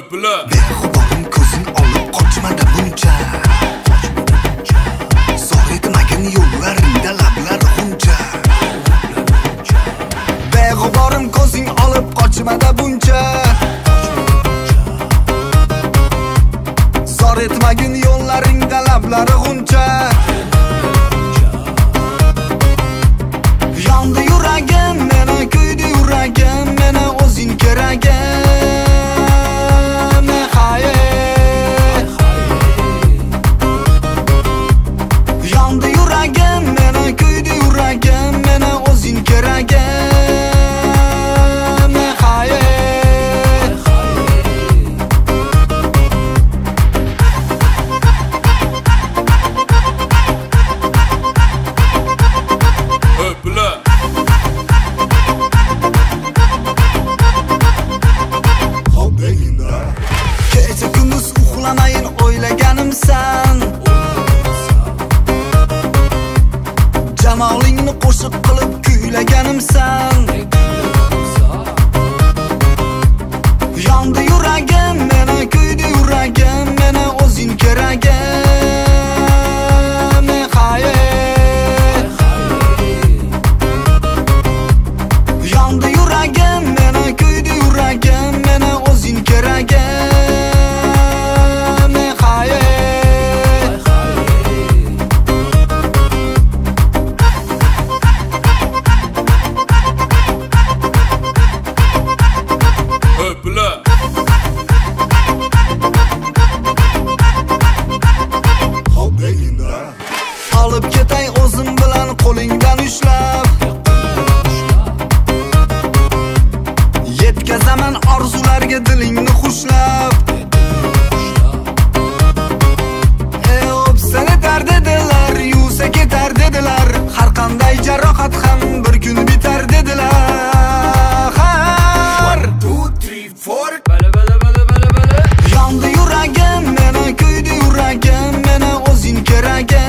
Öpüler. Beg'uborim ko'zing olib qochmadi buncha. Zor etmagin yo'llaringda lablar g'uncha. Beg'uborim ko'zing olib qochmadi buncha. Zor etmagin yo'llaringda lablar g'uncha. Yondi yuragim, meni kuydi yuragim, meni o'zing keragim. Yondi yuragim, meni kuydi yuragim, meni o'zing keragim. Öpüler. Kecha kunduz uxlamayin o'ylaganimsan. Jamolingni qo'shiq qilib kuylaganimsan. Yondi yuragim, meni kuydi yuragim, meni o'zing keragim. Yondi yuragim, meni kuydi yuragim, meni o'zing keragim. Öpüler. Olib ketay o'zim bilan qo'lingdan ushlab. Yetkazaman orzularga dilingni xushlab. O'psani tar dedilar, yuvsa ketar dedilar. Har qanday jarohat ham bir kun bitar dedilar. 1 2 3 4 Yondi yuragim, meni kuydi yuragim, meni o'zing keragim.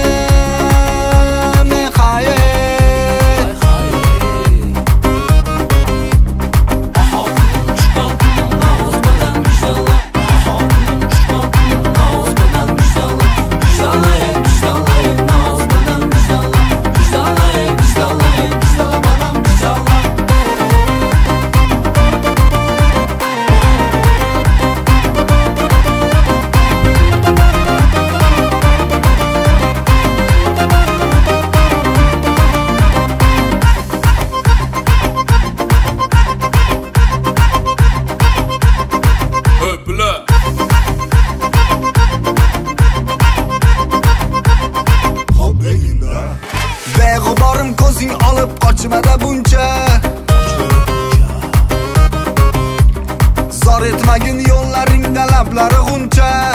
Öpüler. Beg'uborim ko'zing olib qochmadi buncha. Zor etmagin yo'llaringda lablari g'uncha.